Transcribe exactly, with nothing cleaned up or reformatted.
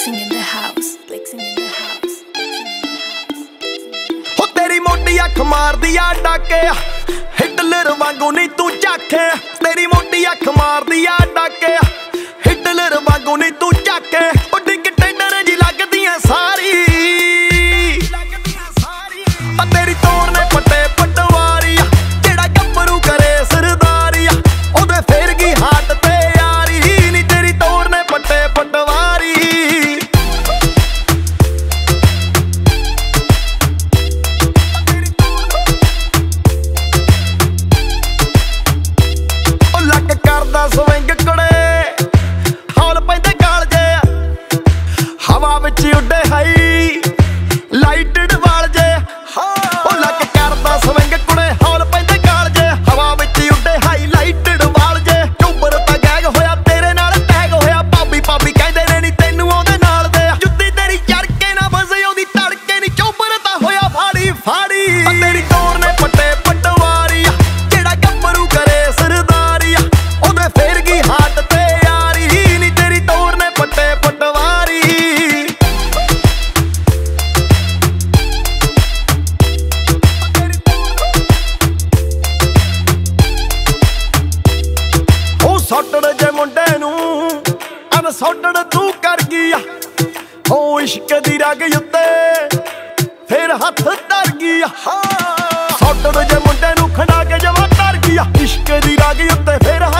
Flexing in the house, flexing in the house, flexing in the house. हो तेरी मोटी अख मार दिया डाके हिटलर वांगू नहीं तू झाके तेरी मोटी अख मार दिया डाके हिटलर वांगू नहीं तू झाके ओ डिग टेंडर जी लगदी है सारी आ तेरी तोड़ ने पट्टे पटवारी जेड़ा गब्बरू करे सरदारी ओदे फेर गई हाथ ते यारी नी तेरी तोड़ ने पट्टे पटवारी स्विंग कुड़े हौल पैंदे गाल जे हवा विच उड्डे हाई लाइट डवाल जे ओ लग करदा स्विंग कुड़े हौल पैंदे गाल जे हवा विच उड्डे हाई लाइट डवाल जे चुबर ता गैग होया तेरे नाल टैग होया पाबी पाबी कहंदे ने नी तैनू ओदे नाल दे जुद्दी तेरी चढ़ के ना बस ओदी तड़के नी चुबर ता होया फाड़ी फाड़ी तेरी तोड़ ने पट्टे पटवारी जेड़ा गब्बरू करे सरदारी ओदे फेर गई हाथ ते यारी नी तेरी तोड़ ने पट्टे पटवारी ओ सौटड़ जे मुंडे नू अन सौटड़ तू कर गया ओ इश्क दी रग उत्ते फिर हथ धर गया सौटड़ जे मुंडे नू खड़ा के जवा कर गया इश्क दी रग उत्ते फिर